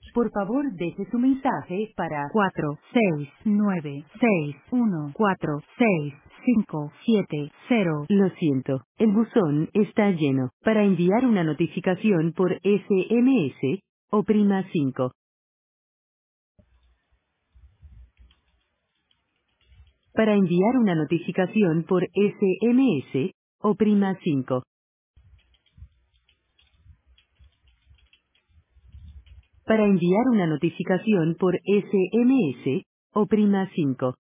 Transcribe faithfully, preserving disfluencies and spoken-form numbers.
Por favor, deje su mensaje para cuatro seis nueve seis uno cuatro seis cinco siete cero. Lo siento, el buzón está lleno. Para enviar una notificación por S M S, oprima cinco. Para enviar una notificación por S M S, oprima cinco. Para enviar una notificación por S M S, oprima cinco.